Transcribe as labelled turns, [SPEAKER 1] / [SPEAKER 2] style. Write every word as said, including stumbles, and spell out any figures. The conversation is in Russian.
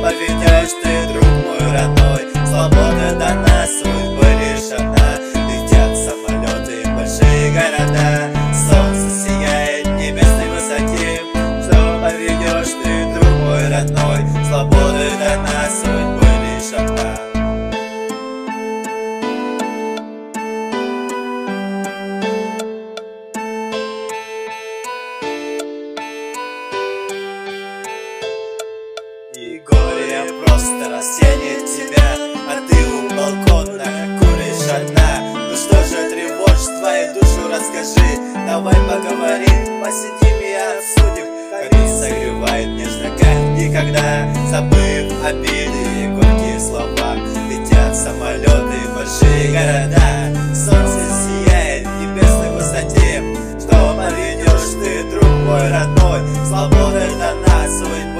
[SPEAKER 1] поведешь ты, друг мой родной? Свобода дана, судьба лишь одна. Летят самолеты в большие города, солнце сияет в небесной высоте. Что поведешь ты, друг мой родной? Свобода дана, судьба лишь одна. И горе просто рассеянет тебя, а ты у балкона куришь одна. Ну что же тревожит твою душу, расскажи. Давай поговорим, посидим и обсудим, как ты согревает нежно, как никогда. Забыв обиды и горькие слова, летят самолеты в большие города, солнце сияет в небесной высоте. Что поведешь ты, друг мой родной? Свобода дана, судьба